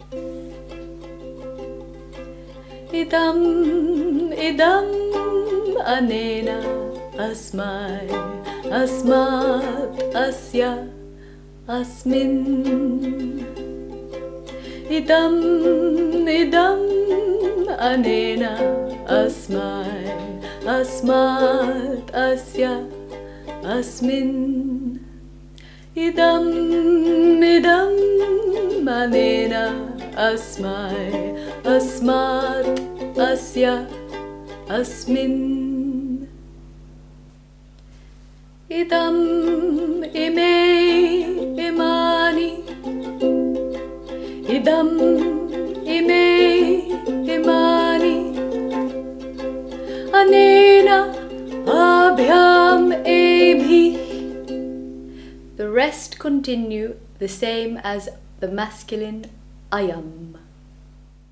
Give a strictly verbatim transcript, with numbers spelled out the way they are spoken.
Idam, idam, anena, asmai, asmat, asya, asmin. Idam, idam, anena, asmai, asmat, asya, asmin. Idam, idam, anena, asmai, asmat, asya, asmin. Idam, ime, imani. Idam, ime, imani. Anena, abhyam, ebhi. The rest continue the same as the masculine ayam.